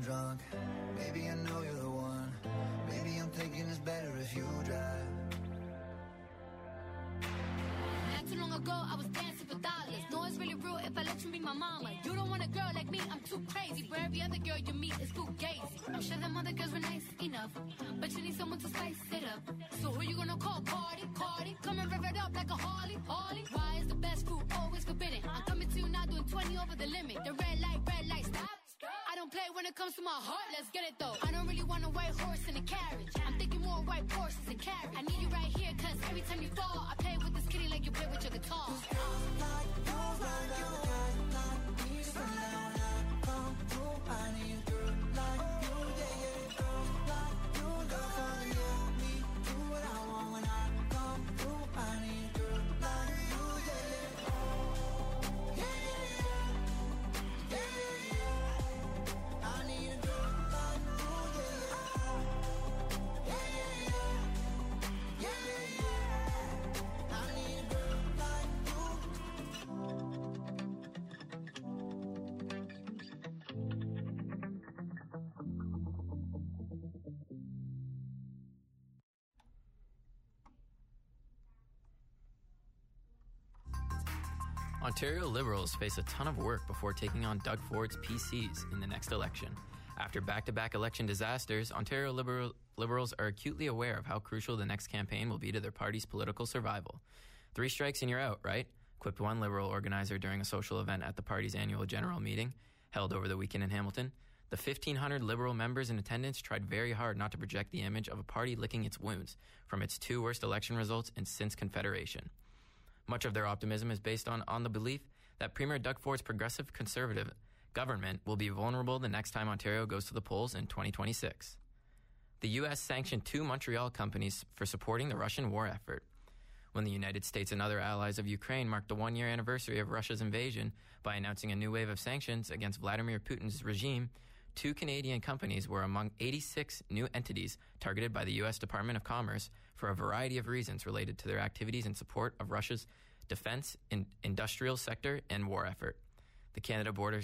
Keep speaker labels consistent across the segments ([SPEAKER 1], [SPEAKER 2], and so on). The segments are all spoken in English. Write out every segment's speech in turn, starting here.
[SPEAKER 1] drunk. Maybe I know you're the one. Maybe I'm thinking it's better if you drive.
[SPEAKER 2] Not too long ago, I was dancing for dollars. No, it's really real if I let you be my mama. You don't want a girl like me, I'm too crazy. For every other girl you meet is fugazi. I'm sure them other girls were nice enough, but you need someone to spice it up. So who you gonna call? Cardi, Cardi. Come and rev it up like a Harley, Harley. Why is the best food always forbidden? I'm coming to you now doing 20 over the limit. The red light, stop. I don't play when it comes to my heart, let's get it though. I don't really want a white horse in a carriage. I'm thinking more white horses and carriage. I need you right here, cause every time you fall, I play with this kitty like you play with your guitar.
[SPEAKER 1] I need a girl like you, yeah, yeah. Girls like you, girl for the yeah. Me do what I want when I come through. I need a girl like you, yeah, yeah. Yeah, yeah, yeah. Yeah, yeah, yeah. I need a girl like you, yeah, yeah. Yeah, yeah, yeah. Yeah, yeah, yeah. I need a girl like you.
[SPEAKER 3] Ontario Liberals face a ton of work before taking on Doug Ford's PCs in the next election. After back-to-back election disasters, Ontario Liberals are acutely aware of how crucial the next campaign will be to their party's political survival. 3 strikes and you're out, right? Quipped one Liberal organizer during a social event at the party's annual general meeting, held over the weekend in Hamilton. The 1,500 Liberal members in attendance tried very hard not to project the image of a party licking its wounds from its 2 worst election results since Confederation. Much of their optimism is based on the belief that Premier Doug Ford's progressive conservative government will be vulnerable the next time Ontario goes to the polls in 2026. The U.S. sanctioned 2 Montreal companies for supporting the Russian war effort. When the United States and other allies of Ukraine marked the 1-year anniversary of Russia's invasion by announcing a new wave of sanctions against Vladimir Putin's regime, 2 Canadian companies were among 86 new entities targeted by the U.S. Department of Commerce for a variety of reasons related to their activities in support of Russia's defense, industrial sector, and war effort. The Canada Border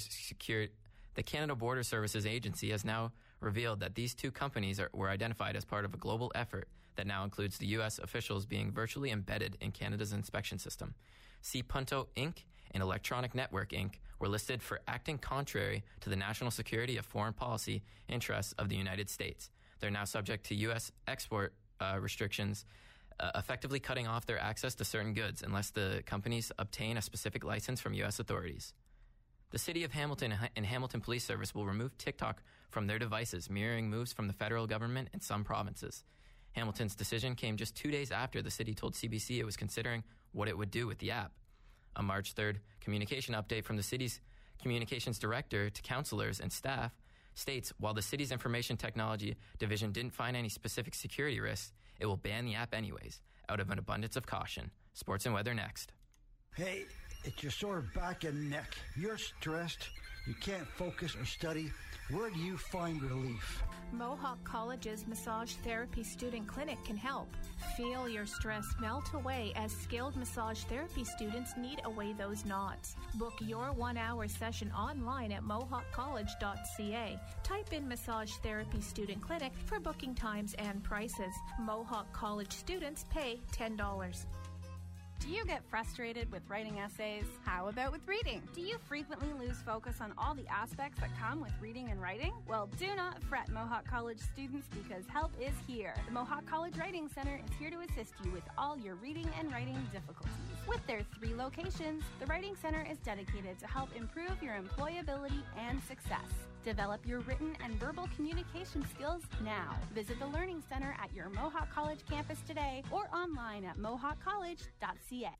[SPEAKER 3] Services Agency has now revealed that these 2 companies were identified as part of a global effort that now includes the U.S. officials being virtually embedded in Canada's inspection system. C. Punto Inc. and Electronic Network Inc. were listed for acting contrary to the national security of foreign policy interests of the United States. They're now subject to U.S. export restrictions, effectively cutting off their access to certain goods unless the companies obtain a specific license from U.S. authorities. The City of Hamilton and Hamilton Police Service will remove TikTok from their devices, mirroring moves from the federal government in some provinces. Hamilton's decision came just 2 days after the city told CBC it was considering what it would do with the app. A March 3rd communication update from the city's communications director to councillors and staff states while the city's information technology division didn't find any specific security risks, it will ban the app anyways, out of an abundance of caution. Sports and weather next.
[SPEAKER 4] Hey, it's your sore back and neck. You're stressed. You can't focus or study. Where do you find relief?
[SPEAKER 5] Mohawk College's Massage Therapy Student Clinic can help. Feel your stress melt away as skilled massage therapy students knead away those knots. Book your 1-hour session online at mohawkcollege.ca. Type in Massage Therapy Student Clinic for booking times and prices. Mohawk College students pay $10.
[SPEAKER 6] Do you get frustrated with writing essays? How about with reading? Do you frequently lose focus on all the aspects that come with reading and writing? Well, do not fret, Mohawk College students, because help is here. The Mohawk College Writing Center is here to assist you with all your reading and writing difficulties. With their 3 locations, the Writing Center is dedicated to help improve your employability and success. Develop your written and verbal communication skills now. Visit the Learning Center at your Mohawk College campus today or online at mohawkcollege.ca.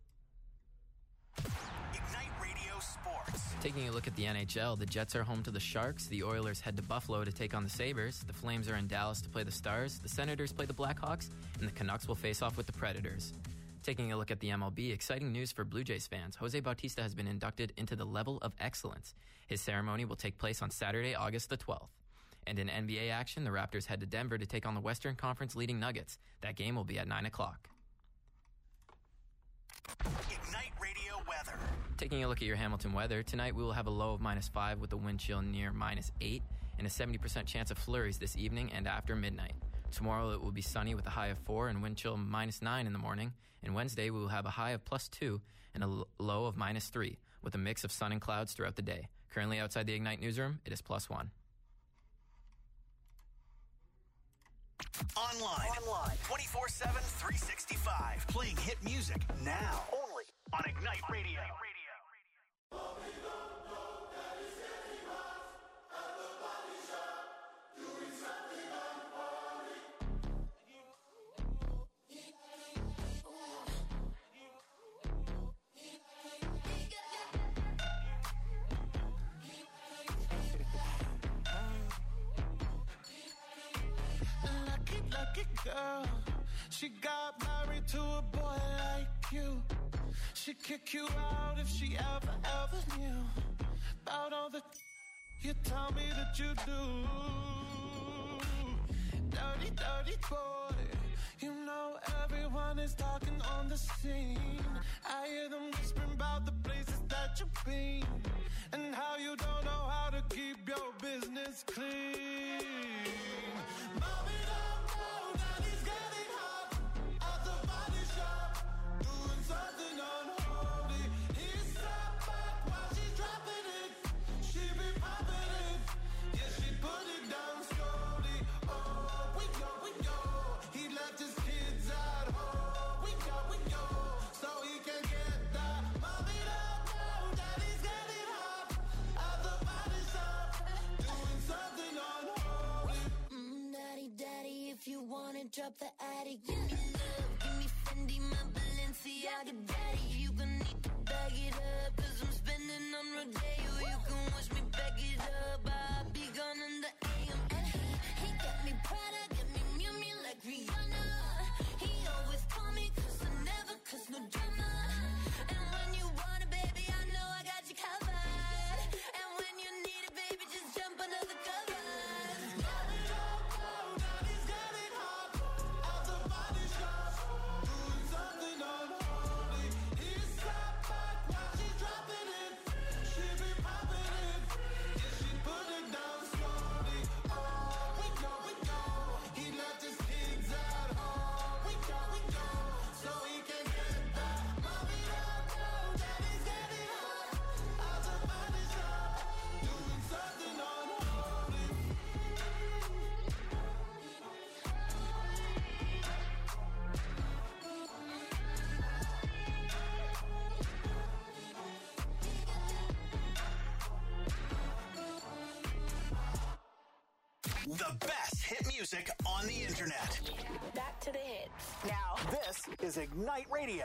[SPEAKER 7] Ignite Radio Sports.
[SPEAKER 3] Taking a look at the NHL, the Jets are home to the Sharks, the Oilers head to Buffalo to take on the Sabres, the Flames are in Dallas to play the Stars, the Senators play the Blackhawks, and the Canucks will face off with the Predators. Taking a look at the MLB, exciting news for Blue Jays fans. Jose Bautista has been inducted into the Level of Excellence. His ceremony will take place on Saturday, August the 12th. And in NBA action, the Raptors head to Denver to take on the Western Conference leading Nuggets. That game will be at 9 o'clock.
[SPEAKER 7] Ignite Radio weather.
[SPEAKER 3] Taking a look at your Hamilton weather, tonight we will have a low of -5 with a wind chill near -8. and a 70% chance of flurries this evening and after midnight. Tomorrow it will be sunny with a high of 4 and wind chill -9 in the morning. And Wednesday we will have a high of +2 and a low of -3 with a mix of sun and clouds throughout the day. Currently outside the Ignite newsroom, it is +1.
[SPEAKER 7] Online 24/7, 365. Playing hit music now. Only on Ignite Radio.
[SPEAKER 8] Lucky girl, she got married to a boy like you. She'd kick you out if she ever knew about all the you tell me that you do. Dirty boy, you know everyone is talking on the scene. I hear them whispering about the places that you've been and how you don't know how to keep your business clean. Mommy, don't know that he's getting hot at the body shop, doing something unholy. He sat back while she's dropping it. She be popping it, yeah, she put it down slowly. Oh, we go. He left his kids at home. We go, so he can get that. Mommy, don't know that he's getting hot at the body shop, doing something unholy.
[SPEAKER 2] Daddy, if you wanna drop the attic, give me love, give me Fendi, my Balenciaga daddy. You gon' need to bag it up, 'cause I'm spending on Rodeo. You can watch me back it up, I'll be gone in the AM. And he got me Prada, got me Miu Miu like Rihanna. He always call me 'cause I never cause no drama. And when you want it, baby, I know I got you covered. And when you need it, baby, just jump under the covers.
[SPEAKER 8] Mommy, don't know that he's getting hot at the body shop, doing something unholy. He sat back while she's dropping it. She be popping it, yeah, she put it down slowly. Oh, we go. He left his kids at home. We go, so he can get that. Mommy, don't know that he's getting hot at the body shop, doing something unholy.
[SPEAKER 7] The best hit music on the internet.
[SPEAKER 9] Back to the hits.
[SPEAKER 7] Now, this is Ignite Radio.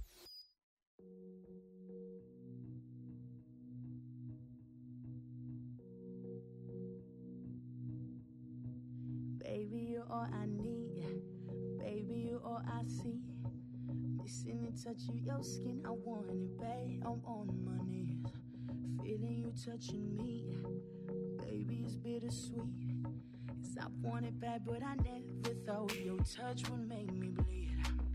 [SPEAKER 10] Baby, you're all I need. Baby, you're all I see. Missing the touch of your skin, I want it, babe. I'm on my knees, feeling you touching me. Baby, it's bittersweet. 'Cause I want it bad, but I never thought your touch would make me bleed.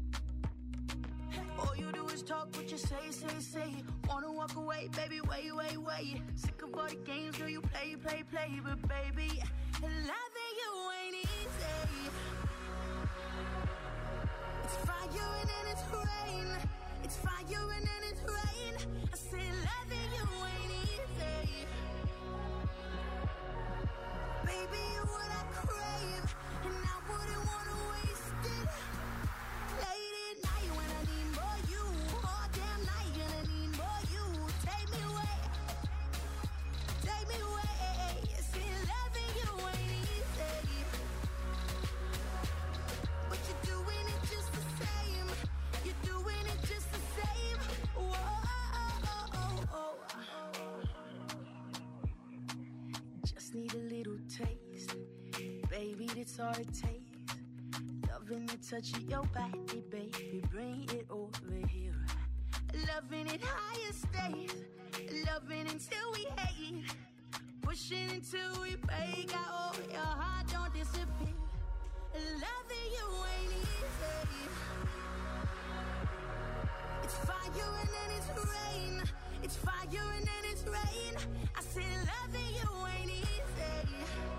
[SPEAKER 10] All you do is talk what you say. Wanna walk away, baby, wait. Sick of all the games, girl, you play. But baby, loving you ain't easy. It's fire and then it's rain. It's fire and then it's rain. I say loving you ain't easy. Baby, you're what I crave, and I wouldn't wanna waste it. Late at night when I need more you, all damn night gonna need more you. Take me away. See, loving you ain't easy, but you're doing it just the same. You're doing it just the same. Whoa. Just need a little taste, baby, that's all it takes. Loving the touch of your body, baby, bring it over here. Loving it higher stays, loving until we hate. Pushing until we break out, oh, your heart don't disappear. Loving you ain't easy. It's fire and then it's rain. It's fire and then it's rain. I said loving you ain't easy.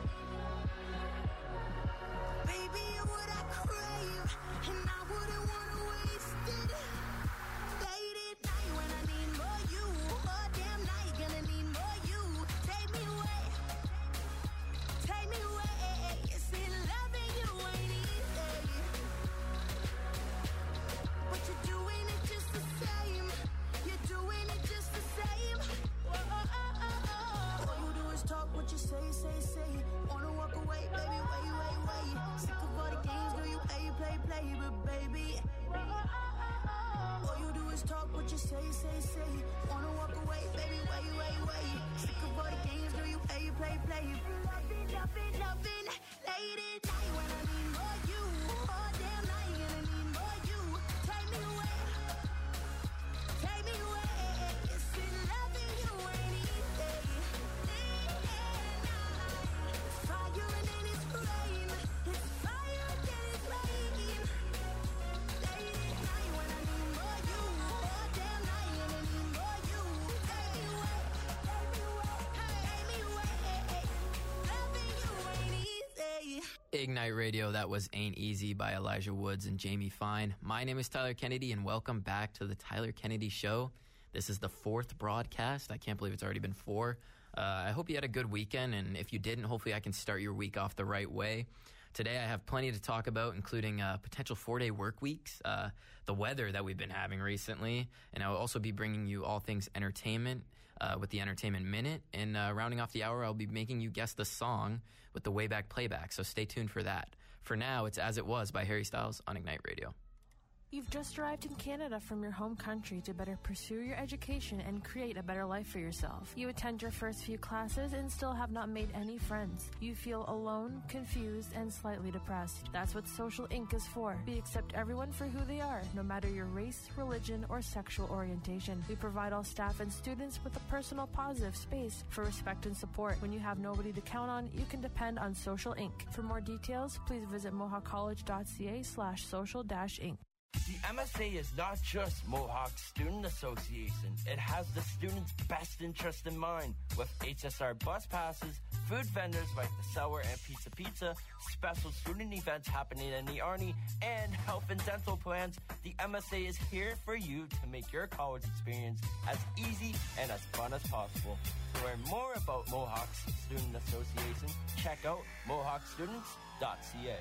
[SPEAKER 3] Ignite Radio, that was Ain't Easy by Elijah Woods and Jamie Fine. My name is Tyler Kennedy, and welcome back to the Tyler Kennedy Show. This is the 4th broadcast. I can't believe it's already been 4. I hope you had a good weekend, and if you didn't, hopefully I can start your week off the right way. Today I have plenty to talk about, including potential 4-day work weeks, the weather that we've been having recently, and I'll also be bringing you all things entertainment with the Entertainment Minute. And rounding off the hour, I'll be making you guess the song with the Wayback Playback, so stay tuned for that. For now, it's As It Was by Harry Styles on Ignite Radio.
[SPEAKER 11] You've just arrived in Canada from your home country to better pursue your education and create a better life for yourself. You attend your first few classes and still have not made any friends. You feel alone, confused, and slightly depressed. That's what Social Inc. is for. We accept everyone for who they are, no matter your race, religion, or sexual orientation. We provide all staff and students with a personal, positive space for respect and support. When you have nobody to count on, you can depend on Social Inc. For more details, please visit mohawkcollege.ca/social-inc.
[SPEAKER 12] The MSA is not just Mohawk Student Association. It has the students' best interest in mind. With HSR bus passes, food vendors like the Sour and Pizza, special student events happening in the Arnie, and health and dental plans, the MSA is here for you to make your college experience as easy and as fun as possible. To learn more about Mohawk Student Association, check out mohawkstudents.ca.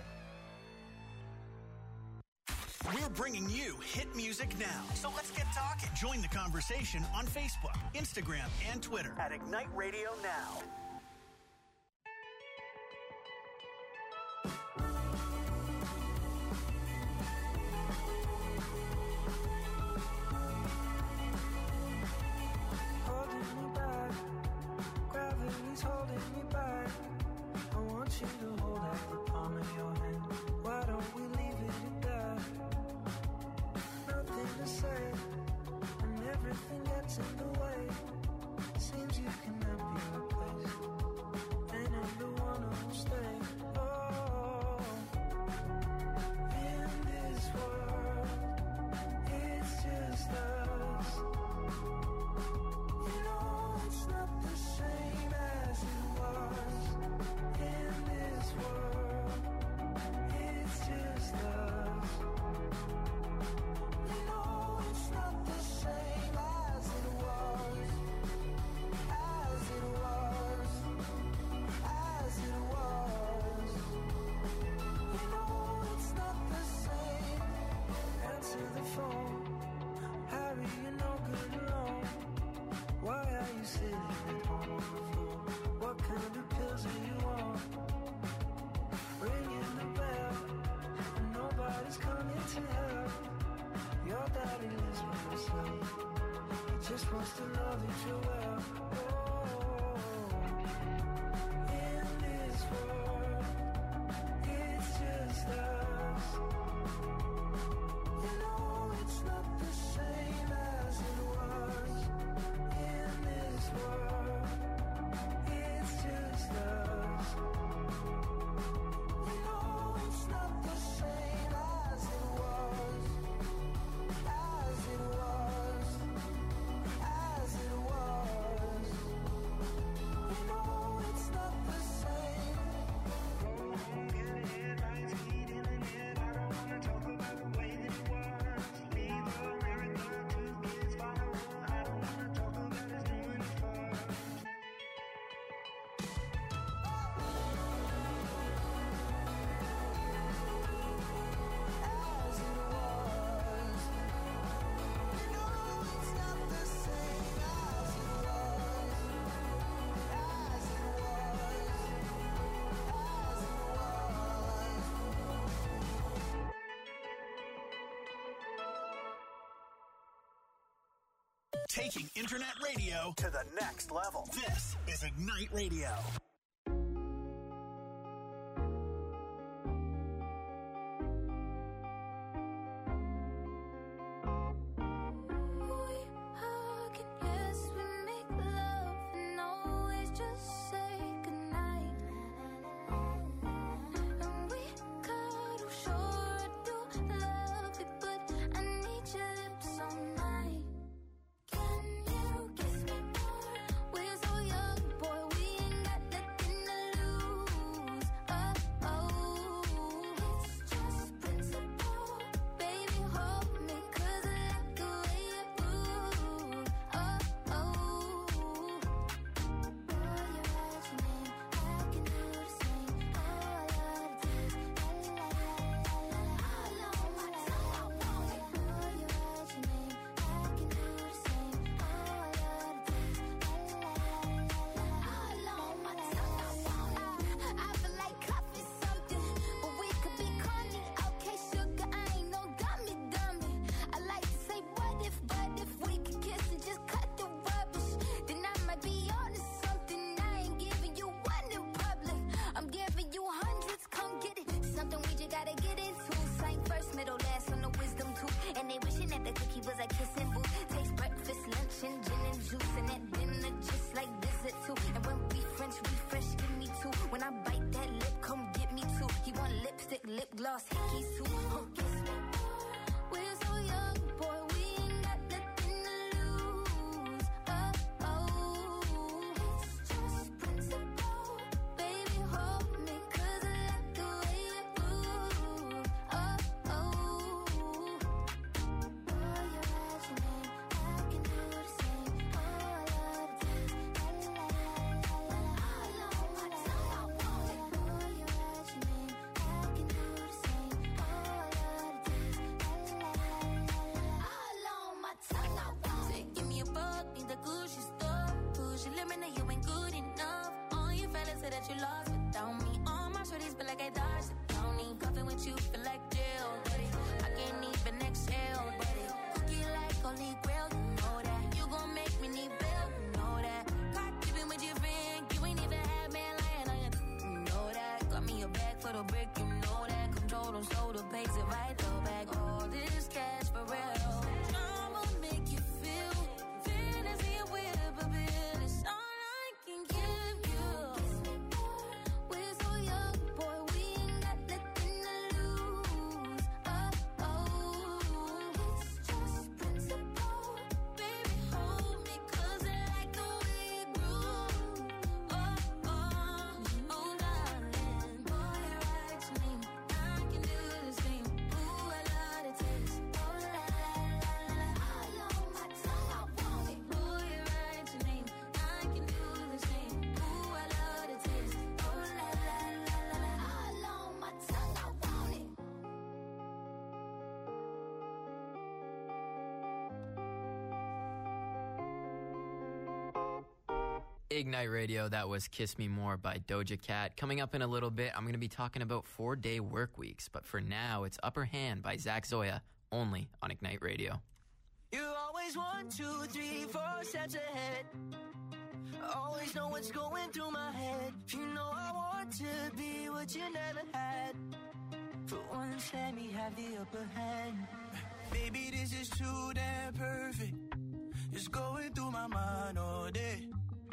[SPEAKER 7] We're bringing you hit music now. So let's get talking. Join the conversation on Facebook, Instagram, and Twitter at Ignite Radio Now.
[SPEAKER 8] Holding me back, gravity's holding me back. I want you to hold out the palm of your hand. Why don't we leave it at that? Nothing to say, and everything gets in the way. Seems you cannot be replaced, and I'm the one who'll stay. Oh, in this world, it's just us. You know it's not the same as it was. In this world, it's just us. You know it's not the same as it was. As it was. As it was. You know it's not the same. Answer the phone. Harry, you're no good alone. Why are you sitting at home on the floor? What kind of pills are you on? Ringing the bell, and nobody's coming to help. Your daddy lives by himself. He just wants to know that you're well. Oh, in this world, it's just us. You know it's not the same as it was. In this world, it's just us. You know it's not the same as it was. As it was. As it was. You know it's not the same. Go home, get it, eyes heating in it. I don't wanna talk about the way that it was. Leave America, 2 kids follow. I don't wanna talk about us doing it first. As it was. You know it's not the same as it was. As it was. As it was.
[SPEAKER 7] Taking internet radio to the next level. This is Ignite Radio.
[SPEAKER 2] Can you kiss me more? We're so young, boy, we ain't got that
[SPEAKER 13] that you lost without me. All my shorties feel like I dodged the county. Cuffing with you feel like jail, buddy. I can't even exhale, buddy. Cookie like holy grail, you know that. You gon' make me need bail, you know that. Caught keeping with your friend, you ain't even had man lying on you, you know that. Got me a bag for the brick, you know that. Control them, so the pace it right though back. All this cash for real. I'ma make you feel fantasy and whip a bill. It's all I can give you. We're so young, boy, we ain't got nothing to lose. Oh, oh, it's just principle. Baby, hold me, 'cause I like the way you groove. Oh, oh, darling, boy, you're right to me. I can do the same. Ooh, I love the taste. Oh, la, la, la, la. All on my tongue, I want it. Boy, you're right to me. I can do the same. Ooh, I love the taste. Oh, la, la, la, la, la. All on my tongue, I want it.
[SPEAKER 3] Ignite Radio, that was Kiss Me More by Doja Cat. Coming up in a little bit, I'm going to be talking about 4-day work weeks. But for now, it's Upper Hand by Zach Zoya, only on Ignite Radio.
[SPEAKER 14] You always 1, 2, 3, 4 steps ahead. Always know what's going through my head. You know I want to be what you never had. For once, let me have the upper hand.
[SPEAKER 8] Baby, this is too damn perfect. It's going through my mind all day.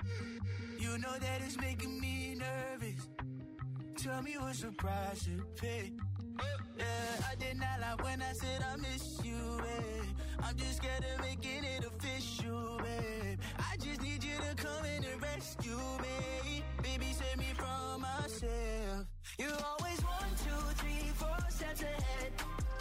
[SPEAKER 8] You know that it's making me nervous. Tell me what's the price to pay. Yeah, I did not lie when I said I miss you, babe. I'm just scared of making it official, babe. I just need you to come in and rescue me. Baby, save me from myself.
[SPEAKER 14] You always 1, 2, 3, 4 steps ahead.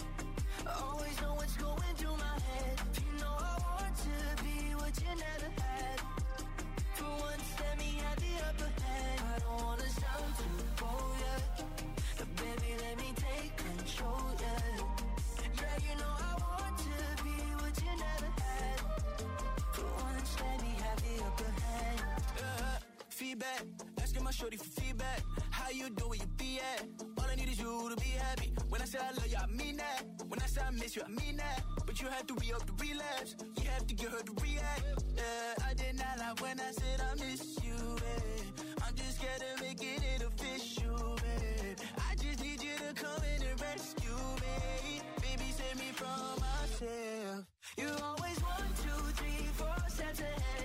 [SPEAKER 14] Always know what's going through my head. You know I want to be what you never had. For once, let me have the upper hand. I don't wanna sound too bold, yeah. But baby, let me take control, yeah. Yeah, you know I want to be what you never had. For once, let me have the upper hand.
[SPEAKER 8] Feedback, asking my shorty for feedback. How you do where you be at? All I need is you to be happy. When I say I love you, I mean that. When I say I miss you, I mean that. But you have to re-up the relapse. You have to get her to react. Yeah, I did not lie when I said I miss you, babe. I'm just scared of making it official, babe. I just need you to come in and rescue me. Baby, save me from myself.
[SPEAKER 14] You always 1, 2, 3, 4 steps ahead.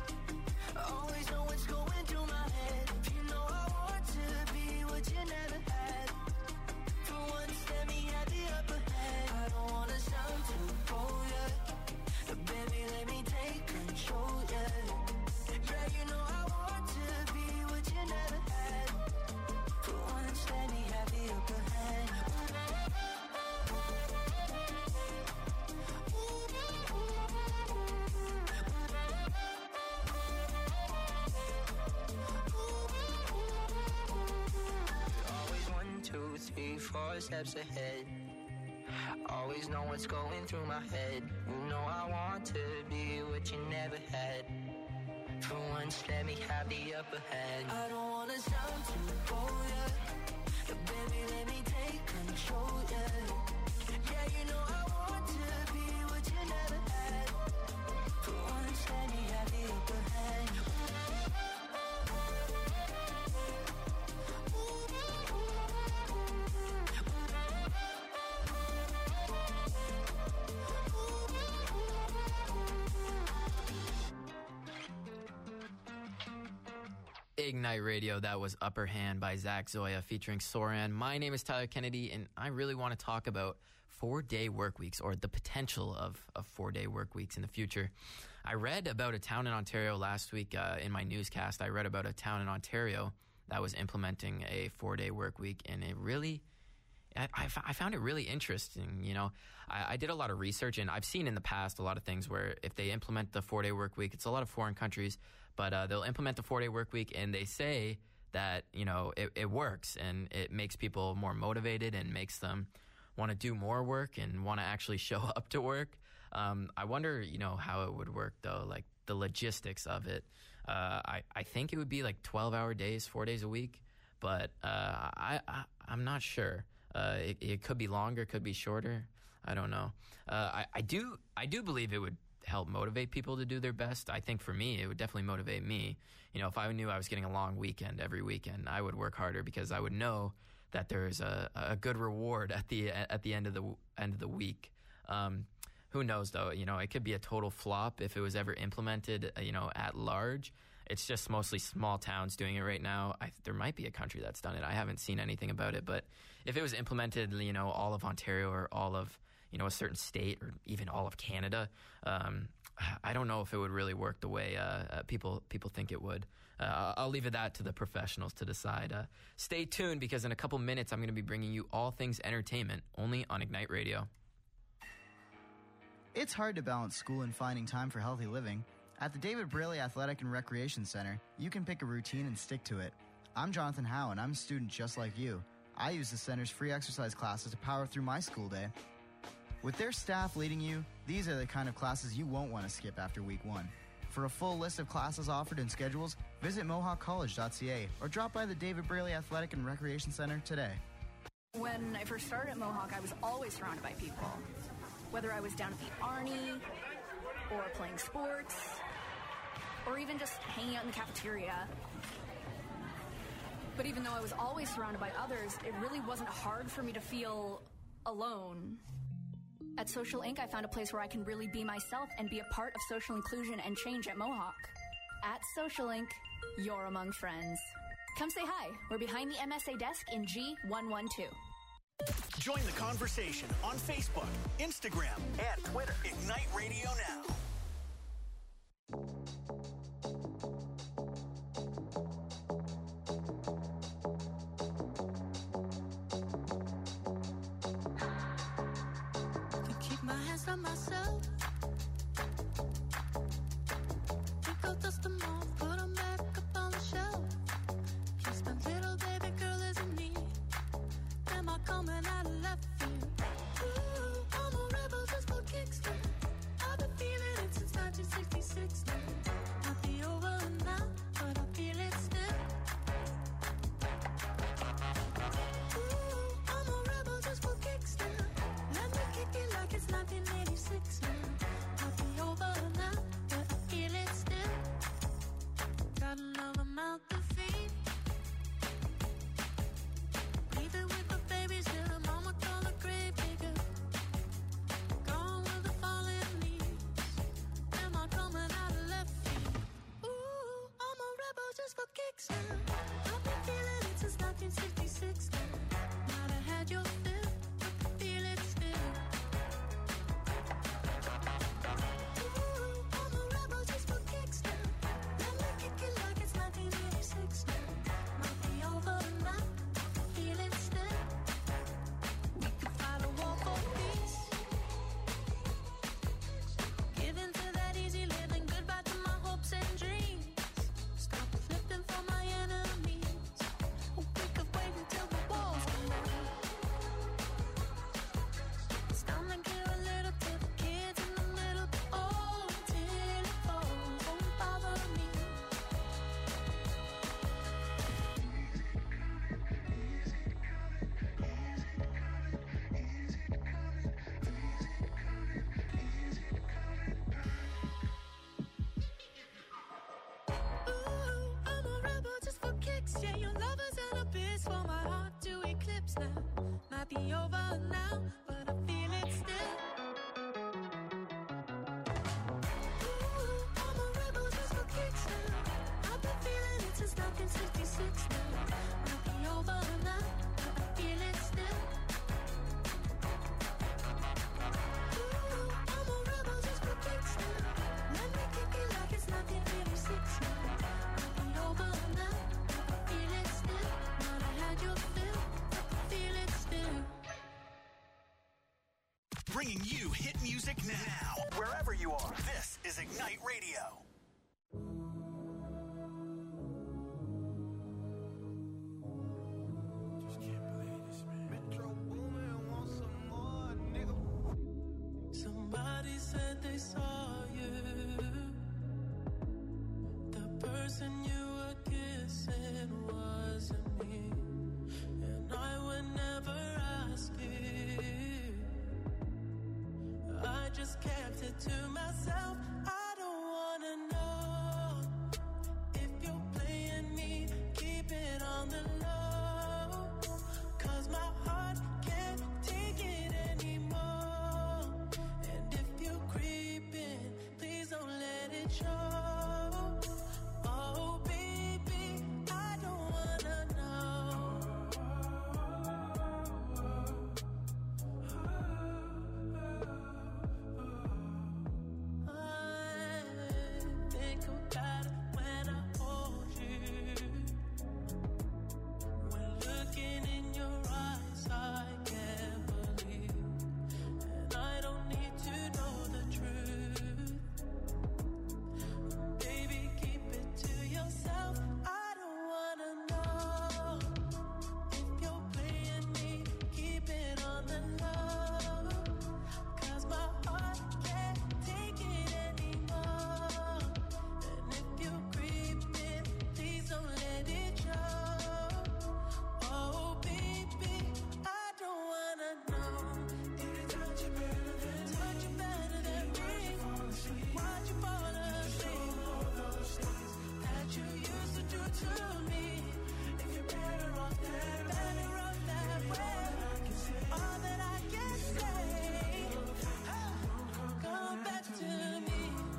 [SPEAKER 14] Always know what's going through my head. You know I want to be what you never had. For once, let me have the upper hand. I don't wanna sound too bold, yeah. But baby, let me take control, yeah. Yeah, you know I want to be what you never had. For once, let me have the upper hand.
[SPEAKER 8] Always 1, 2, 3, 4 steps ahead. Always know what's going through my head. You know I want to be what you never had. For once, let me have the upper hand.
[SPEAKER 14] I don't wanna sound too bold, yeah. But baby, let me take control, yeah. Yeah, you know I want to be what you never had. For once, let me have the upper hand.
[SPEAKER 3] Ignite Radio, that was Upper Hand by Zach Zoya featuring Soran. My name is Tyler Kennedy, and I really want to talk about 4-day work weeks, or the potential of 4-day work weeks in the future. I read about a town in Ontario last week in my newscast. I read about a town in Ontario that was implementing a 4-day work week, and it really... I found it really interesting. You know, I did a lot of research, and I've seen in the past a lot of things where if they implement the 4-day work week, it's a lot of foreign countries, but they'll implement the 4-day work week, and they say that, you know, it works, and it makes people more motivated and makes them want to do more work and want to actually show up to work. I wonder, you know, how it would work, though, like the logistics of it. I think it would be like 12-hour days, 4 days a week, but I'm not sure. It could be longer, could be shorter. I don't know. I do believe it would help motivate people to do their best. I think for me, it would definitely motivate me. You know, if I knew I was getting a long weekend every weekend, I would work harder because I would know that there's a good reward at the end of the week. Who knows, though? You know, it could be a total flop if it was ever implemented, at large. It's just mostly small towns doing it right now. There might be a country that's done it. I haven't seen anything about it. But if it was implemented, all of Ontario or all of, a certain state or even all of Canada, I don't know if it would really work the way people think it would. I'll leave that to the professionals to decide. Stay tuned because in a couple minutes I'm going to be bringing you all things entertainment only on Ignite Radio.
[SPEAKER 15] It's hard to balance school and finding time for healthy living. At the David Braley Athletic and Recreation Center, you can pick a routine and stick to it. I'm Jonathan Howe, and I'm a student just like you. I use the center's free exercise classes to power through my school day. With their staff leading you, these are the kind of classes you won't want to skip after week one. For a full list of classes offered and schedules, visit mohawkcollege.ca or drop by the David Braley Athletic and Recreation Center today.
[SPEAKER 16] When I first started at Mohawk, I was always surrounded by people. Whether I was down at the Arnie, or playing sports, or even just hanging out in the cafeteria. But even though I was always surrounded by others, it really wasn't hard for me to feel alone. At Social Inc., I found a place where I can really be myself and be a part of social inclusion and change at Mohawk. At Social Inc., you're among friends. Come say hi. We're behind the MSA desk in G112.
[SPEAKER 7] Join the conversation on Facebook, Instagram, and Twitter. Ignite Radio Now.
[SPEAKER 17] To keep my hands on myself. Think I'll dust them off, put them back up on the shelf. Guess my little baby girl isn't me. Am I coming out of left field? Ooh, I'm a rebel just for kicks now. I've been feeling it since 1966 now. Might be over now, but I feel it still. Ooh, I'm a rebel just for kicks now. Let me kick it like it's 1986 now. Might be over now, but I feel it still. Got another mouth to feed. Breathing with my babies till the mama call the grave digger. Gone with the fallen leaves. Am I coming out of left field? Ooh, I'm a rebel just for kicks now. I've been feeling it since 1966 now. Might have had your fill, but I feel it still. Ooh, I'm a rebel just for kicks now. Let me kick it like it's 1986 now. Might be over now, but I feel it still. We could fight a war for peace. Give in to that easy living, goodbye to my hopes and dreams. Stop flipping for my enemies. We could wait until the walls come down. It's time to give a little to the kids in the middle. Oh, till it falls, won't bother me. Ooh, I'm a rebel just for kicks. Yeah, your love is an abyss for my heart to eclipse now. Might be over now, but I feel it still. Ooh, I'm a rebel just for kicks now. I've been feeling it since 1966 now. Might be over now, but I feel it still. Ooh, I'm a rebel just for kicks now. Let me kick it like it's 1986 now. Might be over now, but I feel it still. Might have had your fill, but I feel it still.
[SPEAKER 7] Bringing you hit music now. Wherever you are, this is Ignite Radio.
[SPEAKER 8] Somebody said they saw you. The bird person you were kissing wasn't me, and I would never ask you. I just kept it to myself. I don't wanna know if you're playing me. Keep it on the low, 'cause my heart can't take it anymore. And if you're creeping, please don't let it show. Oh baby, I don't wanna know. I think about it when I hold you. When looking in your eyes, I can't believe. And I don't need to know the truth. Baby, keep it to yourself. I don't wanna know if you're playing me. Keep it on the low, 'cause my heart can't take it anymore. And if you're creeping, please don't let it show. Oh baby, I don't wanna know. Did it touch you better than me? Touch you better than me? Why'd you fall asleep? All those things that you used to do to me. If you're better off that way, all that I can say, come back to me.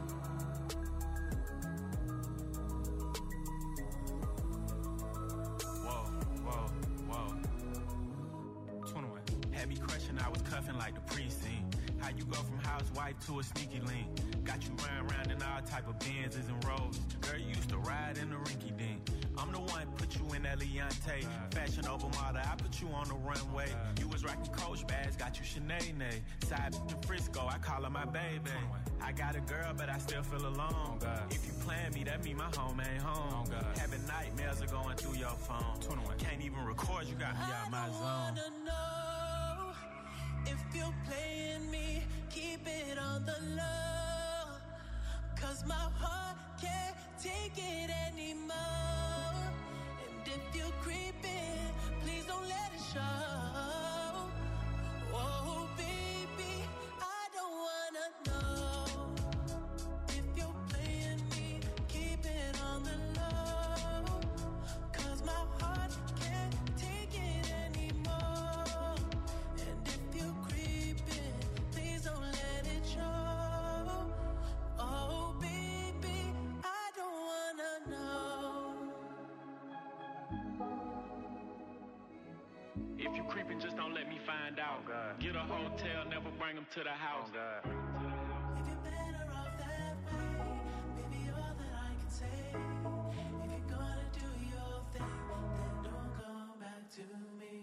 [SPEAKER 18] Whoa, whoa, whoa. 21. Had me crushing, I was cuffing like the precinct. How you go from housewife to a sneaky link? Got you riding around in all type of Benzes and Rolls. Girl, you used to ride in the rinky dink. I'm the one put you in that Leontay. Fashion over model, I put you on the runway. You was rocking Coach bags, got you Sinead. Side in Frisco, I call her my baby. I got a girl, but I still feel alone. If you plan me, that mean my home ain't home. Having nightmares are going through your phone. Can't even record, you got me out my zone.
[SPEAKER 8] I wanna know if you're playing me. Keep it on the low, 'cause my heart can't take it anymore. And if you're creeping, please don't let it show. Oh baby, I don't wanna know if you're playing me. Keep it on the low, 'cause my heart can't take it anymore. And if you're creeping, please don't let it show. Oh baby, I don't wanna know.
[SPEAKER 18] If you creeping, just don't let me find out. Get a hotel, never bring them to the house.
[SPEAKER 8] If you're better off that way, baby, all that I can say. If you're gonna do your thing, then don't come back to me.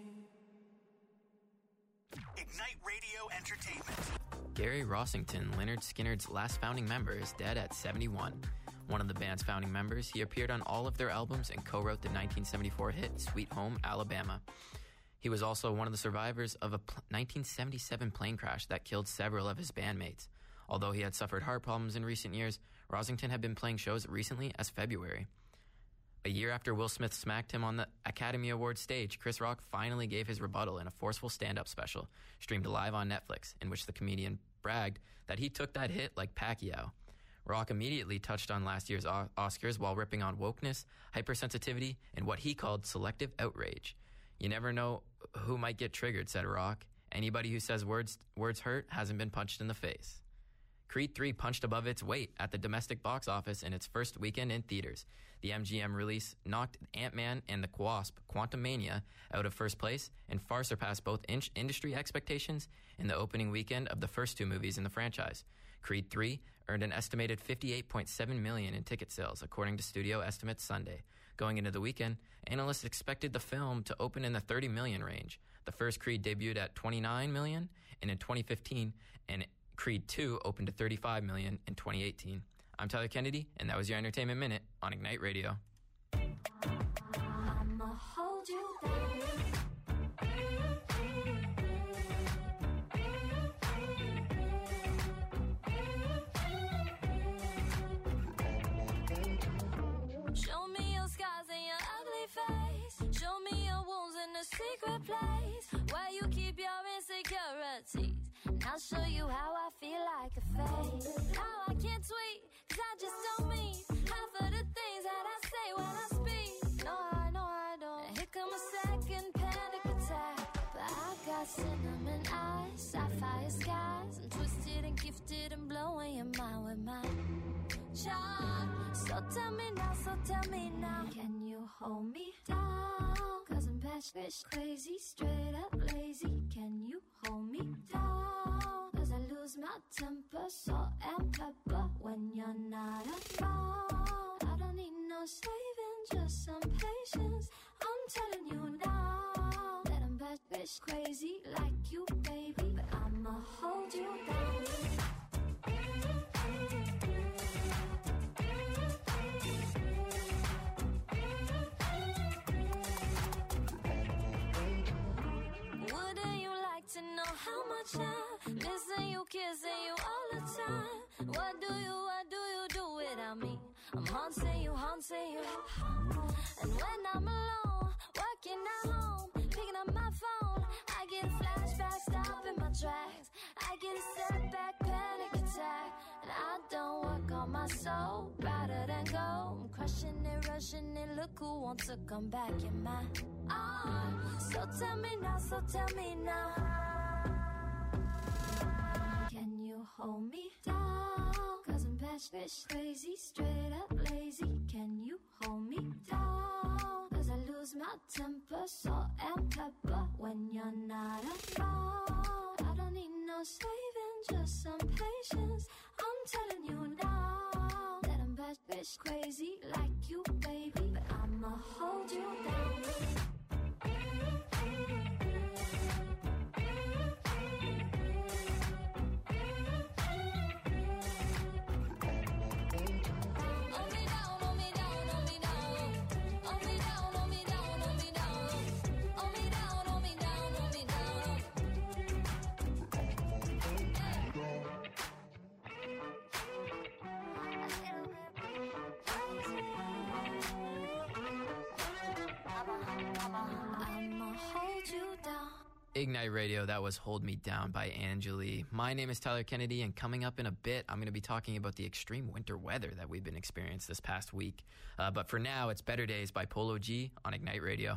[SPEAKER 7] Ignite Radio Entertainment.
[SPEAKER 3] Gary Rossington, Lynyrd Skynyrd's last founding member, is dead at 71. One of the band's founding members, he appeared on all of their albums and co-wrote the 1974 hit Sweet Home Alabama. He was also one of the survivors of a 1977 plane crash that killed several of his bandmates. Although he had suffered heart problems in recent years, Rossington had been playing shows recently as February. A year after Will Smith smacked him on the Academy Awards stage, Chris Rock finally gave his rebuttal in a forceful stand-up special, streamed live on Netflix, in which the comedian bragged that he took that hit like Pacquiao. Rock immediately touched on last year's Oscars while ripping on wokeness, hypersensitivity, and what he called selective outrage. You never know who might get triggered, said Rock. Anybody who says words hurt hasn't been punched in the face. Creed 3 punched above its weight at the domestic box office in its first weekend in theaters. The MGM release knocked Ant-Man and the Wasp: Quantumania out of first place and far surpassed both industry expectations in the opening weekend of the first two movies in the franchise. Creed 3 earned an estimated $58.7 million in ticket sales, according to studio estimates Sunday. Going into the weekend, analysts expected the film to open in the $30 million range. The first Creed debuted at $29 million, and in 2015, and Creed 2 opened to $35 million in 2018. I'm Tyler Kennedy, and that was your Entertainment Minute on Ignite Radio.
[SPEAKER 17] I'ma hold you there.
[SPEAKER 13] a secret place where you keep your insecurities. And I'll show you how I feel like a fake. How I can't tweet, cause I just don't mean half of the things that I say when I speak. No, I don't. And here come a second panic attack. But I got cinnamon eyes, sapphire skies. I'm twisted and gifted and blowing your mind with my charm. So tell me now, can you hold me down? Cause I'm batshit crazy, straight up lazy. Can you hold me down? Cause I lose my temper, salt and pepper when you're not around. I don't need no saving, just some patience. I'm telling you now that I'm batshit crazy like you, baby. But I'ma hold you down. To know how much I listen, you kissing you all the time. What do you do without me? I'm haunting you. And when I'm alone, working at home, picking up my phone, I get a flashback, stopping my tracks. I get a setback, panic attack. And I don't work on my soul, rather than go. I'm crushing it, rushing it, look who wants to come back in my arms. So tell me now. Can you hold me down? Cause I'm batshit crazy, straight up lazy. Can you hold me down? Cause I lose my temper, salt and pepper when you're not around. I don't need no saving, just some patience. I'm telling you now that I'm batshit crazy like you, baby. But I'ma hold you down.
[SPEAKER 3] Ignite Radio, that was Hold Me Down by Angeli. My name is Tyler Kennedy, and coming up in a bit, I'm going to be talking about the extreme winter weather that we've been experiencing this past week. But for now, it's Better Days by Polo G on Ignite Radio.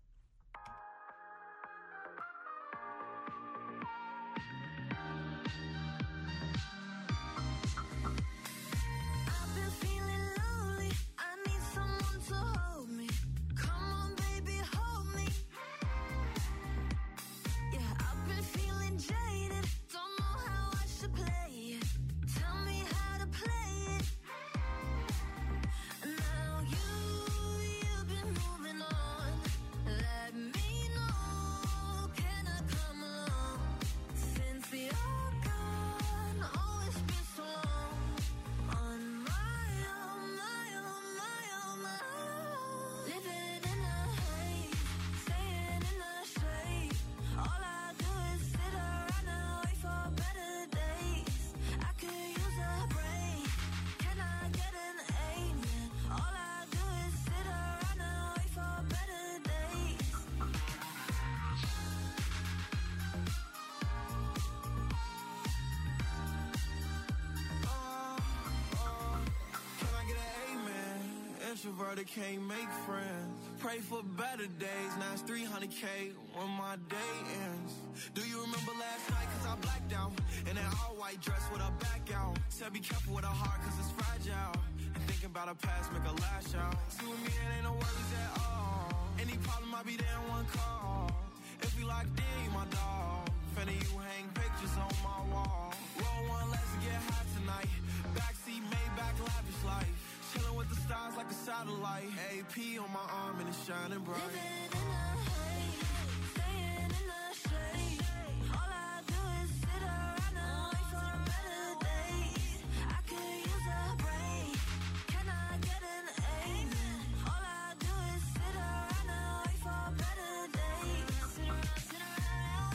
[SPEAKER 8] Introverted can't make friends. Pray for better days. Now it's 300K when my day ends. Do you remember last night? Cause I blacked out in that all white dress with a back out. Said be careful with her heart cause it's fragile. And thinking about her past make her lash out. See with me it ain't no worries at all. Any problem I be there in one call. If we locked in, you my dog. Finna you hang pictures on my wall. Roll one, let's get high tonight. Backseat Maybach lavish life. Chillin' with the stars like a satellite. AP on my arm and it's shining bright.
[SPEAKER 13] Living in a haze, staying in the shade. All I do is sit around and wait for better days. I could use a break. Can I get an amen? All I do is sit around and wait for better days. Sit around.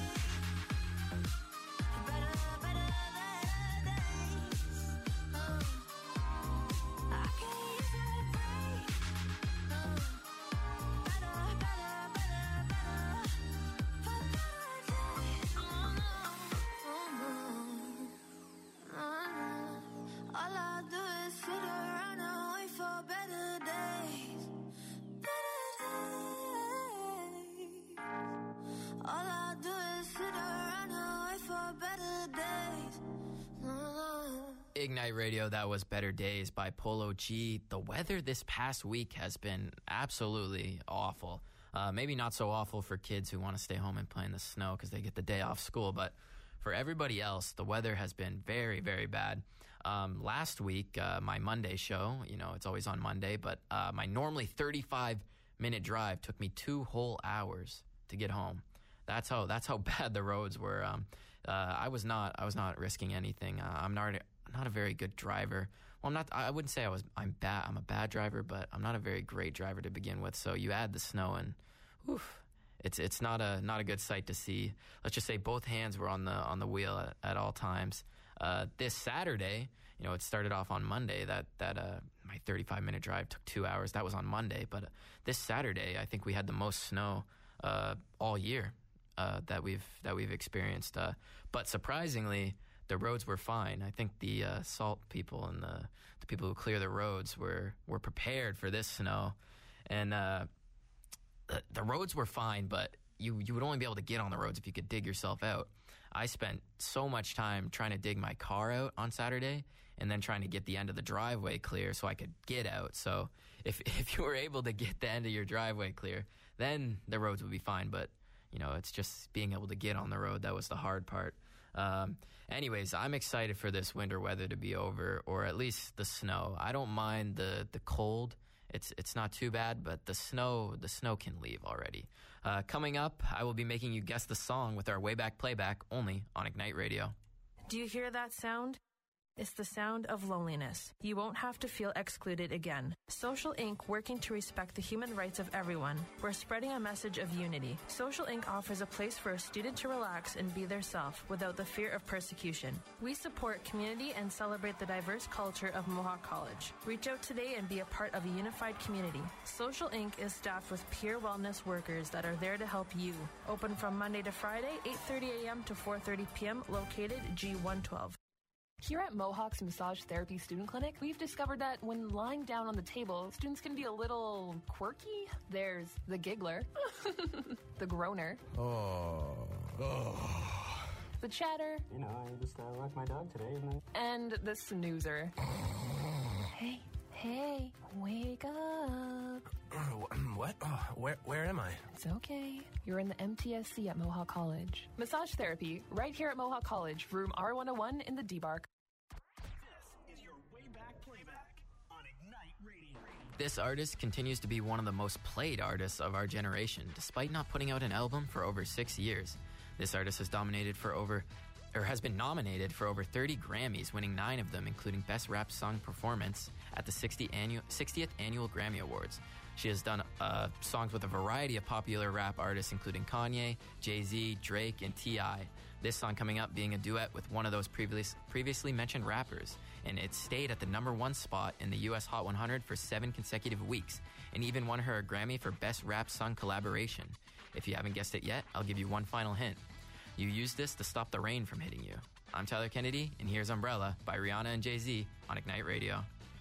[SPEAKER 13] Better days. I can't use a break. Better
[SPEAKER 3] Ignite Radio, that was Better Days by Polo G. The weather this past week has been absolutely awful. Maybe not so awful for kids who want to stay home and play in the snow because they get the day off school, but for everybody else, the weather has been very, very bad. Last week, my Monday show, it's always on Monday, but my normally 35-minute drive took me 2 whole hours to get home. That's how bad the roads were. I was not risking anything. I'm not a very good driver. Well, I wouldn't say I'm bad. I'm a bad driver, but I'm not a very great driver to begin with. So you add the snow and, it's not a good sight to see. Let's just say both hands were on the wheel at all times. This Saturday, it started off on Monday. That my 35-minute drive took 2 hours. That was on Monday, but this Saturday, I think we had the most snow all year that we've experienced. But surprisingly, the roads were fine. I think the salt people and the people who clear the roads were prepared for this snow, and the roads were fine. But you would only be able to get on the roads if you could dig yourself out. I spent so much time trying to dig my car out on Saturday, and then trying to get the end of the driveway clear so I could get out. So if you were able to get the end of your driveway clear, then the roads would be fine. But it's just being able to get on the road that was the hard part. Anyways, I'm excited for this winter weather to be over, or at least the snow. I don't mind the cold. It's not too bad, but the snow can leave already. Coming up, I will be making you guess the song with our Wayback Playback only on Ignite Radio.
[SPEAKER 11] Do you hear that sound? It's the sound of loneliness. You won't have to feel excluded again. Social Inc. working to respect the human rights of everyone. We're spreading a message of unity. Social Inc. offers a place for a student to relax and be their self without the fear of persecution. We support community and celebrate the diverse culture of Mohawk College. Reach out today and be a part of a unified community. Social Inc. is staffed with peer wellness workers that are there to help you. Open from Monday to Friday, 8:30 a.m. to 4:30 p.m. located G112.
[SPEAKER 19] Here at Mohawk's Massage Therapy Student Clinic, we've discovered that when lying down on the table, students can be a little quirky. There's the giggler, the groaner, the chatter,
[SPEAKER 20] I just walked my dog today,
[SPEAKER 19] and the snoozer. Hey, wake up.
[SPEAKER 20] What? Where am I?
[SPEAKER 19] It's okay. You're in the MTSC at Mohawk College. Massage therapy, right here at Mohawk College, room R101 in the D-Bark.
[SPEAKER 3] This artist continues to be one of the most played artists of our generation, despite not putting out an album for over 6 years. This artist has has been nominated for over 30 Grammys, winning 9 of them, including Best Rap Song Performance at the 60th Annual Grammy Awards. She has done songs with a variety of popular rap artists, including Kanye, Jay-Z, Drake, and T.I. This song coming up being a duet with one of those previously mentioned rappers, and it stayed at the #1 spot in the U.S. Hot 100 for 7 consecutive weeks, and even won her a Grammy for Best Rap Song Collaboration. If you haven't guessed it yet, I'll give you one final hint. You used this to stop the rain from hitting you. I'm Tyler Kennedy, and here's Umbrella by Rihanna and Jay-Z on Ignite Radio.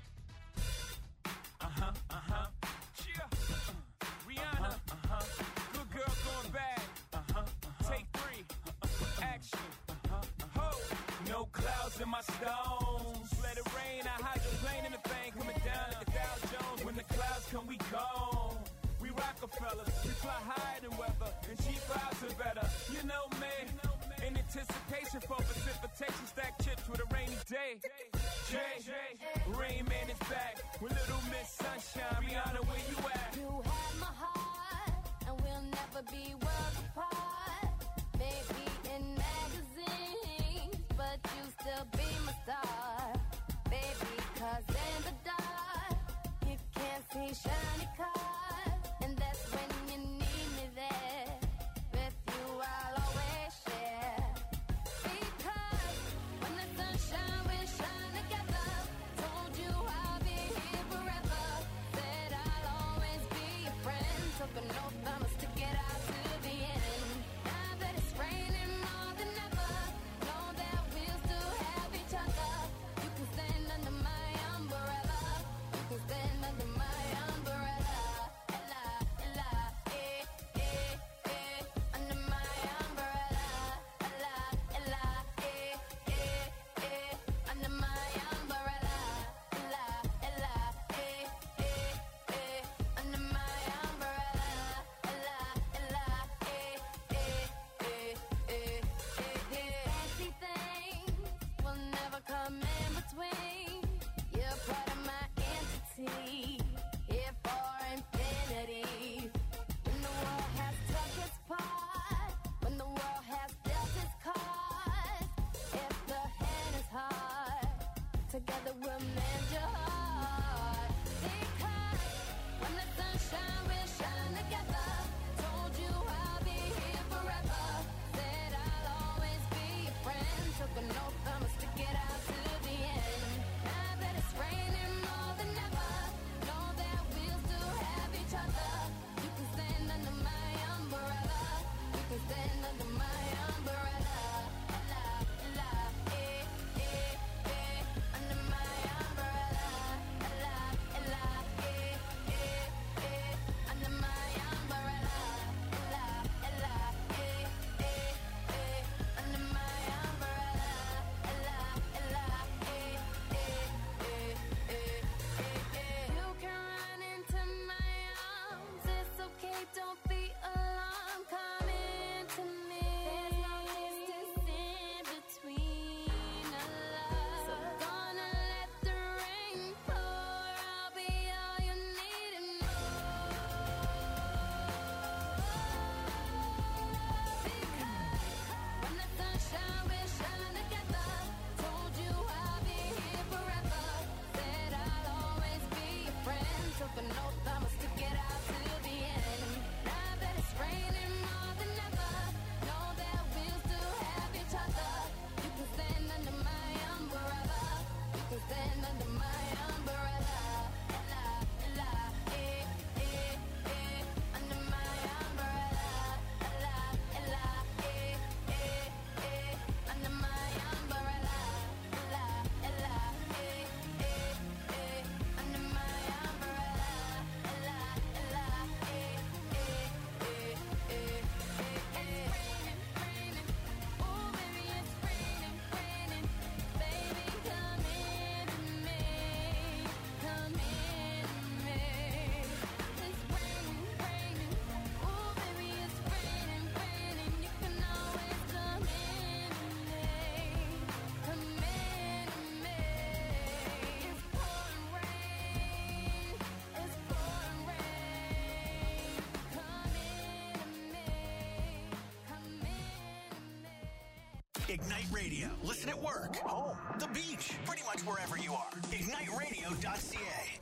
[SPEAKER 21] Rihanna, good girl going bad. Take 3, action. No clouds in my stones. Let it rain, I hydroplane in the thing coming down like a Dow Jones. When the clouds come, we gone. We Rockefellers, we fly higher than weather, and cheap vibes are better. You know me, in anticipation for precipitation, stack chips with a rainy day. Jay, Rain Man is back with Little Miss Sunshine. Rihanna, where you at?
[SPEAKER 2] You have my heart, and we'll never be worlds apart. Maybe in magazines, but you still be my star. Baby, 'cause in the dark, you can't see shiny cars. And that's when you need me there. With you, I'll always share. Because when the sun shines, we shine together. Told you I'll be here forever. Said I'll always be your friend. Took an oath, I'ma stick it out to the end. Now that it's raining more than ever, know that we'll still have each other. You can stand under my umbrella. You can stand under my umbrella.
[SPEAKER 7] Ignite Radio. Listen at work, home, the beach, pretty much wherever you are. IgniteRadio.ca.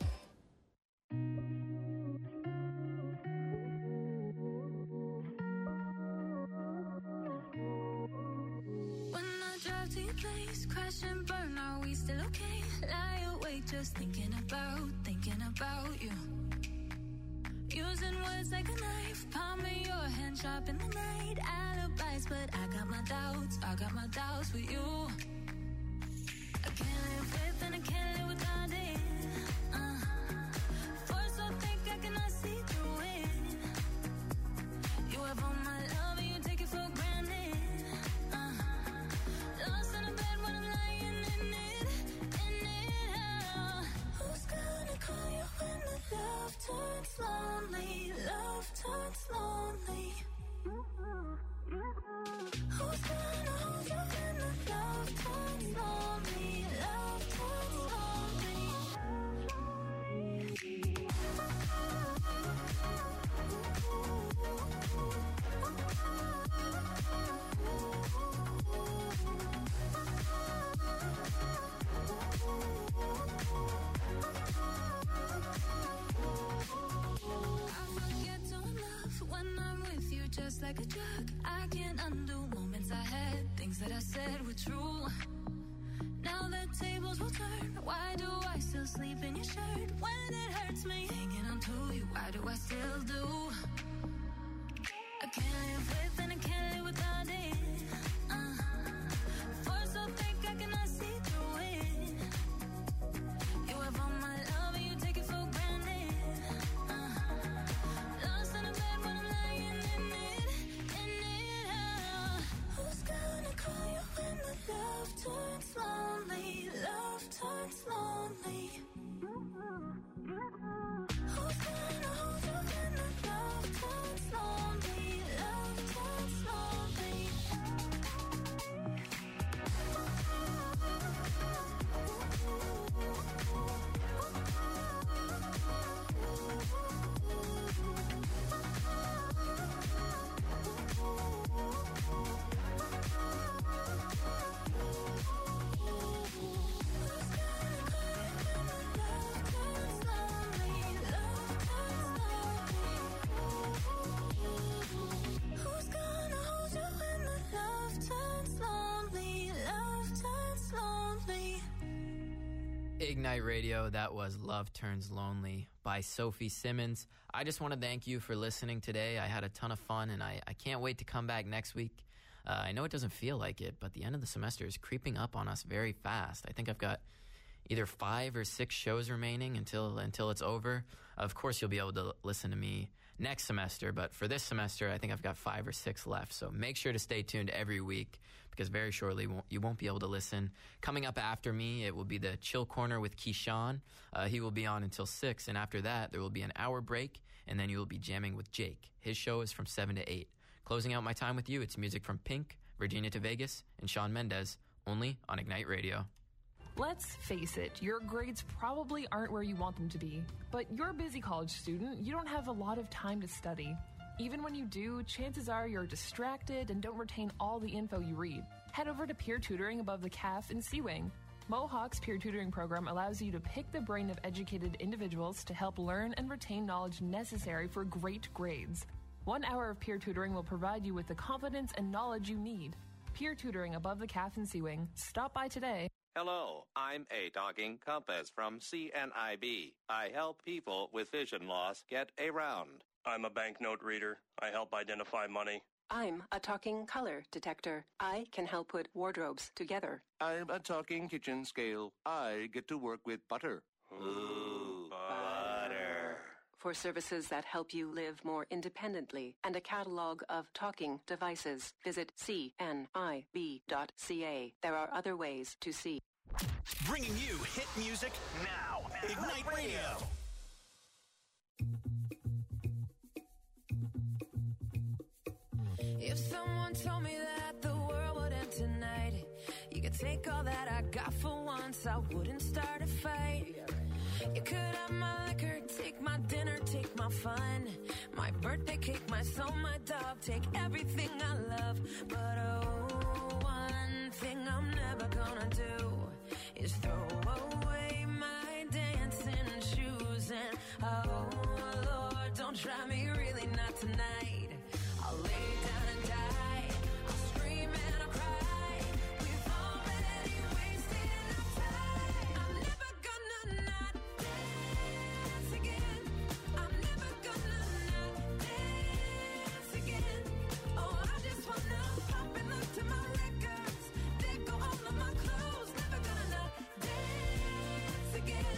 [SPEAKER 17] When I drive to your place, crash and burn, are we still okay? Lie awake just thinking about you. Using words like a knife, palm of your hand sharp in the night. Alibis, but I got my doubts with you. I can't live with and I can't live without it. Force so thick I cannot see through it. You have all my love and you take it for granted. Lost in a bed when I'm lying in it. Who's gonna call you when the love turns lonely? Love turns lonely. Who's gonna hold you when the love turns lonely? Love turns lonely. I forget to love when I'm with you, just like a drug. I can't undo moments I had, things that I said were true. Now the tables will turn. Why do I still sleep in your shirt when it hurts me? Hanging on to you, why do I still do? I can't live with and I can't live without it. Force so thick I cannot see through it. You have all my love and you take it for granted. Lost in a bed when I'm lying in it. Who's gonna call you when the love turns lonely? Love turns lonely. Who's gonna hold you when the love turns lonely? Love turns lonely. Who's gonna hold you when the love turns lonely? Love turns lonely.
[SPEAKER 3] Ignite Radio, that was Love Turns Lonely by Sophie Simmons. I just want to thank you for listening today. I had a ton of fun, and I can't wait to come back next week. I know it doesn't feel like it, but the end of the semester is creeping up on us very fast. I think I've got either 5 or 6 shows remaining until it's over. Of course, you'll be able to listen to me next semester, but for this semester, I think I've got 5 or 6 left. So make sure to stay tuned every week, because very shortly you won't be able to listen. Coming up after me, it will be the Chill Corner with Keyshawn. He will be on until 6, and after that, there will be an hour break, and then you will be jamming with Jake. His show is from 7 to 8. Closing out my time with you, it's music from Pink, Virginia to Vegas, and Shawn Mendes, only on Ignite Radio.
[SPEAKER 19] Let's face it, your grades probably aren't where you want them to be. But you're a busy college student, you don't have a lot of time to study. Even when you do, chances are you're distracted and don't retain all the info you read. Head over to Peer Tutoring Above the CAF in Sea-Wing. Mohawk's peer tutoring program allows you to pick the brain of educated individuals to help learn and retain knowledge necessary for great grades. 1 hour of peer tutoring will provide you with the confidence and knowledge you need. Peer Tutoring Above the CAF in Sea-Wing. Stop by today.
[SPEAKER 1] Hello, I'm A Talking Compass from CNIB. I help people with vision loss get around.
[SPEAKER 22] I'm a banknote reader. I help identify money.
[SPEAKER 23] I'm a talking color detector. I can help put wardrobes together.
[SPEAKER 1] I'm a talking kitchen scale. I get to work with butter.
[SPEAKER 22] Ooh, butter.
[SPEAKER 23] For services that help you live more independently and a catalog of talking devices, visit cnib.ca. There are other ways to see.
[SPEAKER 7] Bringing you hit music now. Ignite Radio.
[SPEAKER 17] If someone told me that the world would end tonight, you could take all that I got for once, I wouldn't start a fight. You could have my liquor, take my dinner, take my fun, my birthday cake, my soul, my dog, take everything I love. But oh, one
[SPEAKER 14] thing I'm never gonna do is throw away my dancing shoes. And oh Lord, don't try me, really not tonight. I'll lay down and die, I'll scream and I'll cry. We've already wasted enough time. I'm never gonna not dance again. I'm never gonna not dance again. Oh, I just wanna pop and look to my records. They go all of my clothes. Never gonna not dance again.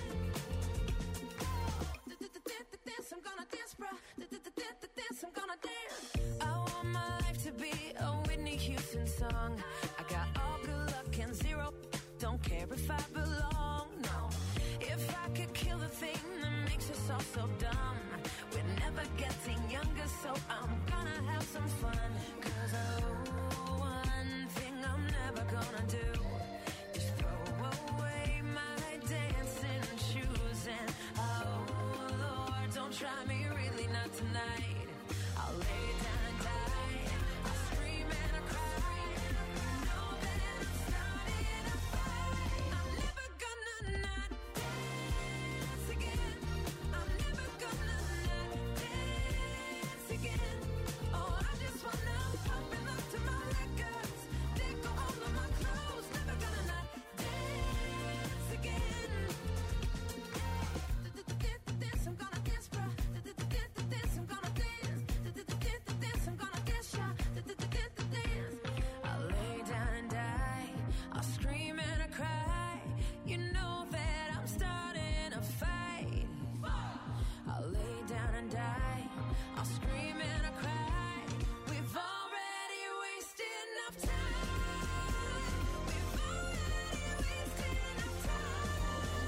[SPEAKER 14] Dance, I'm gonna dance, bruh. Dance, I'm gonna dance. I want my life to be a Whitney Houston song. I got all good luck and zero. Don't care if I belong, no. If I could kill the thing that makes us all so dumb. We're never getting younger, so I'm gonna have some fun. 'Cause one thing I'm never gonna do is throw away my dancing shoes. And oh Lord, don't try me, really not tonight. I'll lay down and die, I'll scream and I'll cry. Know that I'm starting a fight. I'm never gonna not dance again. I'm never gonna not dance again. Oh, I just wanna pop and look to my records. They go all of my clothes. Never gonna not dance again. Dance, I'm gonna dance, bruh. Dance, I'm gonna dance. Dance, I'm gonna dance, yeah. Dance. I'll lay down and die, I'll scream and I cry. You know that I'm starting a fight. I'll lay down and die, I'll scream and I cry. We've already wasted enough time. We've already wasted enough time.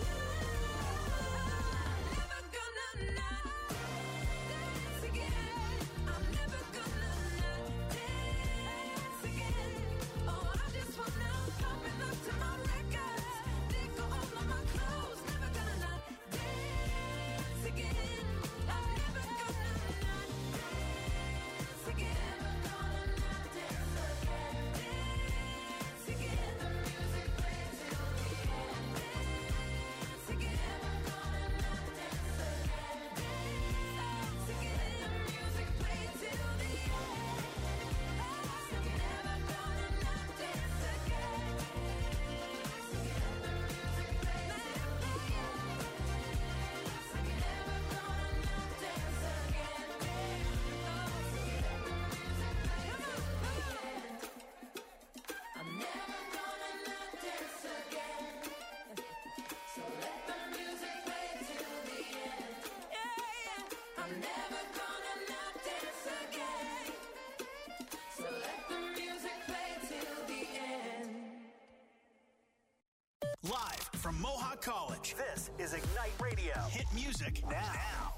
[SPEAKER 14] Never gonna not dance again. I'm never gonna not dance again. Oh, I just wanna pop and look to my records. They go all of my clothes. Never gonna not dance again. I'm never gonna not dance again. Never gonna not dance again. Dance again. The music plays till the end. Dance again. Never gonna not dance again. Dance again. The music plays till the end. I'm never gonna not dance again. Dance again. The music plays till the end. Never gonna not dance again. I'm never gonna not dance again. So let the music play till the end. Yeah. I'm never gonna not dance again. So let the music play till the end.
[SPEAKER 7] Live from Mohawk College, this is Ignite Radio. Hit music now.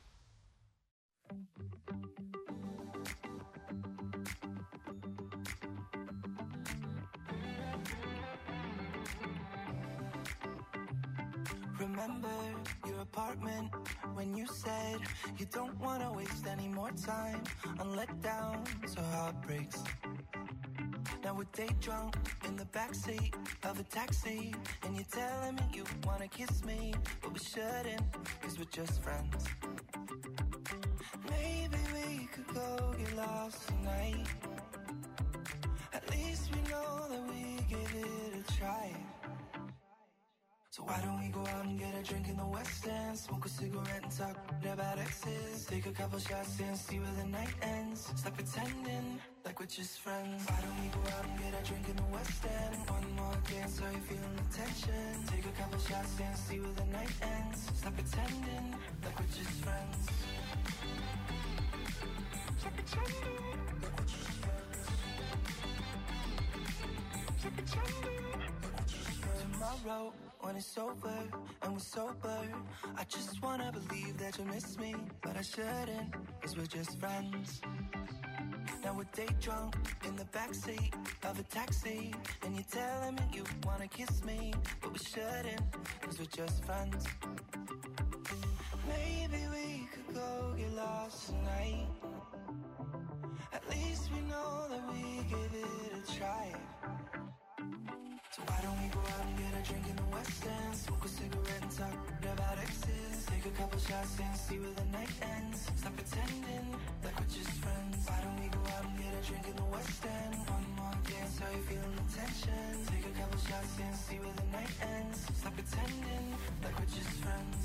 [SPEAKER 8] Remember your apartment when you said you don't want to waste any more time on letdowns or heartbreaks. Now we're day drunk in the backseat of a taxi, and you're telling me you want to kiss me, but we shouldn't, cause we're just friends. Maybe we could go get lost tonight. At least we know that we gave it a try. So why don't we go out and get a drink in the West End, smoke a cigarette and talk about exes, take a couple shots and see where the night ends. Stop pretending like we're just friends. Why don't we go out and get a drink in the West End? One more dance, are you feeling the tension? Take a couple shots and see where the night ends. Stop pretending like we're just friends. Stop pretending like we're just friends. Stop pretending like we're just friends. Tomorrow, when it's over and we're sober, I just wanna believe that you'll miss me, but I shouldn't, cause we're just friends. Now we're day drunk in the backseat of a taxi, and you're telling me you wanna kiss me, but we shouldn't, cause we're just friends. Maybe we could go get lost tonight. At least we know that we gave it a try. So why don't we go out and get a drink in the West End? Smoke a cigarette and talk about exes. Take a couple shots and see where the night ends. Stop pretending like we're just friends. Why don't we go out and get a drink in the West End? One more dance, how you feeling the tension? Take a couple shots and see where the night ends. Stop pretending like we're just friends.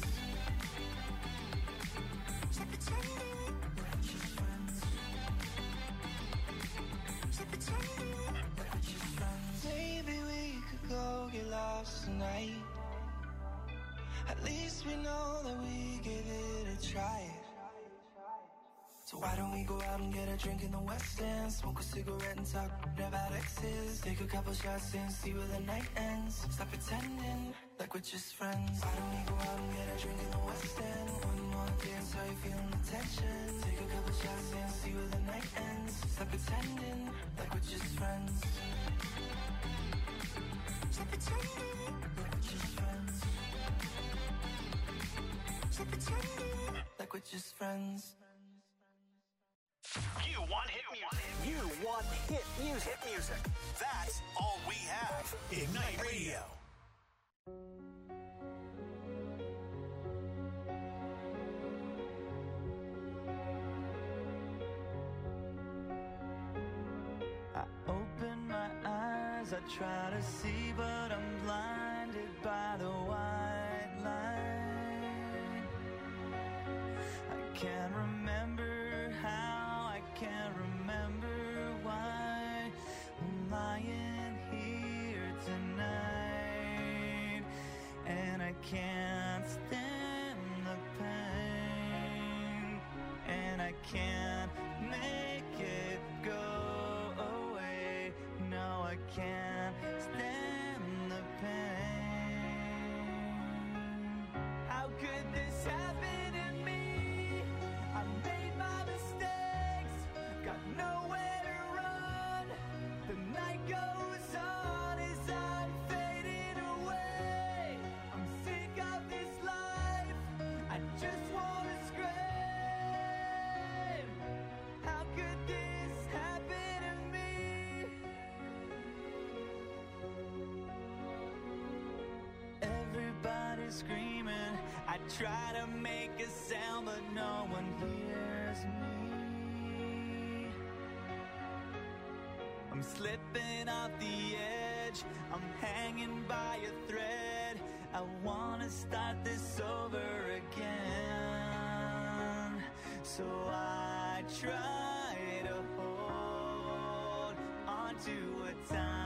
[SPEAKER 8] Stop pretending like we're just friends. Stop pretending like we're just friends. Maybe we could go get lost tonight. At least we know that we gave it a try. So why don't we go out and get a drink in the West End? Smoke a cigarette and talk about exes. Take a couple shots and see where the night ends. Stop pretending like we're just friends. Why don't we go out and get a drink in the West End? One more dance, how you feeling the tension? Take a couple shots and see where the night ends. Stop pretending like we're just friends. Stop pretending like we're just friends. Stop pretending like we're just friends.
[SPEAKER 7] You want hit music. You want hit music. Hit music. That's all we have. Ignite Radio.
[SPEAKER 8] I open my eyes, I try to see, but I'm blinded by the white line. I can't remember how, I can't remember why I'm lying here tonight, and I can't stand the pain, and I can't make it go away. No, I can't stand the pain. How could this happen to me? I made my mistakes, got nowhere to run. The night goes on as I'm fading away. I'm sick of this life, I just wanna scream. How could this happen to me? Everybody's screaming, I try to make a sound, but no one hears me. I'm slipping off the edge, I'm hanging by a thread. I wanna start this over again. So I try to hold on to a time